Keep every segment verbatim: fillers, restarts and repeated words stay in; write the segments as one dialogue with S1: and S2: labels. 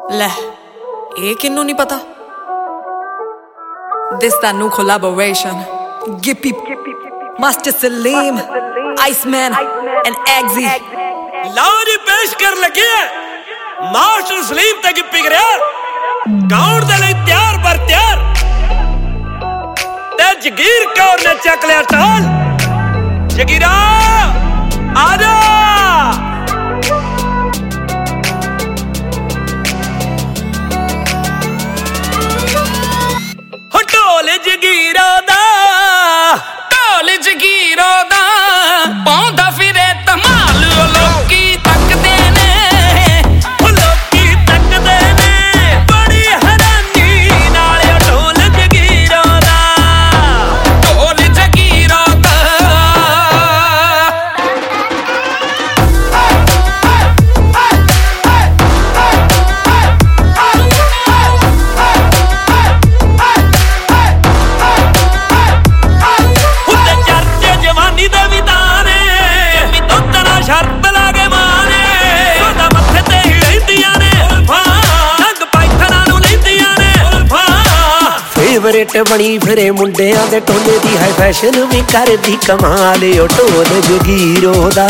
S1: ਲੈ ਇਹ ਕਿੰਨੂੰ ਨਹੀਂ ਪਤਾ This that new collaboration Gippy, Master Salim, Iceman and Eggsy
S2: ਲਾਓ ਜੀ ਪੇਸ਼ ਕਰ ਲੱਗੇ ਮਾਸਟਰ ਸਲੀਮ ਤੇ ਗਿੱਪੀ ਕਰਿਆ ਗਾਉਣ ਦੇ ਲਈ ਤਿਆਰ ਬਰ ਤਿਆਰ ਤੇ ਜਗੀਰ ਕੌਰ ਨੇ ਚੱਕ ਲਿਆ ਟਾਲ ਜਗੀਰਾ ਆ ਜਾ ਢੋਲ ਜਗੀਰੋ ਦਾ ਢੋਲ ਜਗੀਰੋ ਦਾ ਪਾਉਂਦਾ ਫਿਰੇ ਧਮਾਲ ਲੋਕੀ ਤੱਕਦੇ ਨੇ ਲੋਕੀ ਤੱਕਦੇ ਨੇ ਬੜੀ ਹੈਰਾਨੀ ਨਾਲ ਢੋਲ ਜਗੀਰੋ ਦਾ ਢੋਲ ਜਗੀਰੋ ਦਾ
S3: ਫੇਵਰੇਟ ਬਣੀ ਫਿਰੇ ਮੁੰਡਿਆਂ ਦੇ ਟੋਲੇ ਦੀ ਹਾਈ ਫੈਸ਼ਨ ਵੀ ਕਰਦੀ ਕਮਾਲ ਓ ਢੋਲ ਜਗੀਰੋ ਦਾ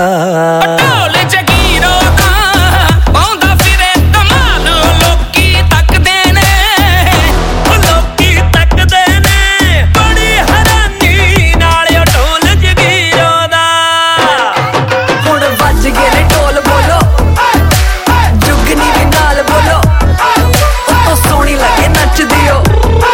S2: ਢੋਲ ਜਗੀਰੋ ਦਾ ਪਾਉਂਦਾ ਫਿਰੇ ਧਮਾਲ ਲੋਕੀ ਤੱਕਦੇ ਨੇ ਲੋਕੀ ਤੱਕਦੇ ਨੇ ਬੜੀ ਹੈਰਾਨੀ ਨਾਲ ਓ ਢੋਲ ਜਗੀਰੋ ਦਾ
S1: ਹੁਣ ਵੱਜ ਗਏ ਨੇ ਢੋਲ ਬੋਲੋ ਜੁਗਨੀ ਵੀ ਨਾਲ ਬੋਲੋ ਉਹ ਸੋਹਣੀ ਲੱਗੇ ਨੱਚਦੀ ਓ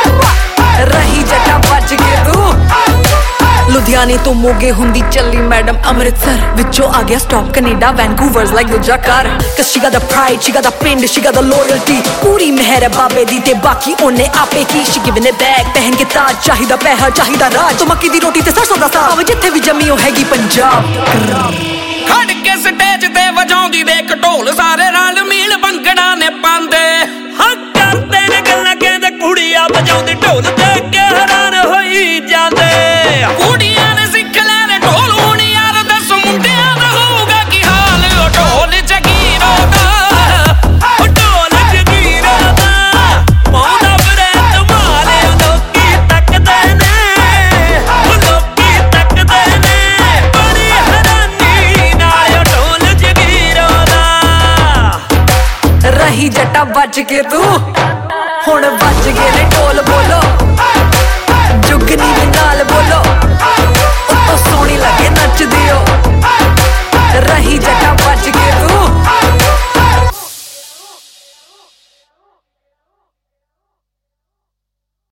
S1: ਰਹੀ ਜੱਟਾ ਬਚ ਗਏ ਤੂੰ ਲੁਧਿਆਣੇ ਤੋਂ ਮੋਗੇ ਹੁੰਦੀ ਚੱਲੀ ਮੈਡਮ ਅੰਮ੍ਰਿਤਸਰ ਵਿੱਚੋਂ ਆ ਗਿਆ ਸਟਾਪ ਕੈਨੇਡਾ ਵੈਨਕੂਵਰਸ ਲਾਈਕ ਦੂਜਾ ਘਰ cause she got the pride she got the ਪਿੰਡ she got the loyalty ਪੂਰੀ ਮਿਹਰ ਬਾਬੇ ਦੀ ਤੇ ਬਾਕੀ ਉਹਨੇ ਆਪੇ ਕੀ she giving it back ਪਹਿਨ ਕੇ ਤਾਜ ਚਾਹੀਦਾ ਪਹਿਰ ਚਾਹੀਦਾ ਰਾਜ ਤੋਂ ਮੱਕੀ ਦੀ ਰੋਟੀ ਤੇ ਸਰਸੋਂ ਦਾ ਸਾਗ ਜਿੱਥੇ ਵੀ ਜੰਮੀ ਉਹ ਹੈਗੀ ਪੰਜਾਬ
S2: ਖੜ ਕੇ ਸਟੇਜ ਤੇ ਵਜਾਉਂਦੀ ਦੇਖ ਢੋਲ ਸਾਰੇ ਰਲ ਮੀਲ ਭੰਗੜਾ ਨੇ ਪਾਉਂਦੇ ਹਾਂ ਕਰਦੇ ਨੇ ਗੱਲਾਂ ਕਹਿੰਦੇ ਕੁੜੀਆਂ ਵਜਾਉਂਦੀ ਢੋਲ ਦੇਖ ਕੇ ਹੈਰਾਨ ਹੋਈ ਜਾਂਦੇ ਕੁੜੀਆਂ ਨੇ ਸਿੱਖ ਲੈਣੇ ਢੋਲ ਹੁਣ ਯਾਰ ਦੱਸ ਮੁੰਡਿਆਂ ਦਾ ਹੋਊਗਾ ਕੀ ਹਾਲ ਉਹ ਢੋਲ ਜਗੀਰੋ ਦਾ ਉਹ ਢੋਲ ਜਗੀਰੋ ਦਾ ਪਾਉਂਦਾ ਫਿਰੇ ਧਮਾਲ ਲੋਕੀ ਤੱਕਦੇ ਨੇ ਲੋਕੀ ਤੱਕਦੇ ਨੇ ਬੜੀ ਹੈਰਾਨੀ ਨਾਲ ਉਹ ਢੋਲ ਜਗੀਰੋ ਦਾ
S1: ਰਹੀ ਜੱਟਾ ਬਚ ਕੇ ਤੂੰ ਹੁਣ ਵੱਜ ਗਏ ਨੇ ਢੋਲ ਬੋਲੋ ਜੁਗਨੀ ਵੀ ਨਾਲ ਬੋਲੋ ਉਹ ਸੋਹਣੀ ਲੱਗੇ ਨੱਚਦੀ ਓ ਰਹੀ ਜੱਟਾ ਬਚ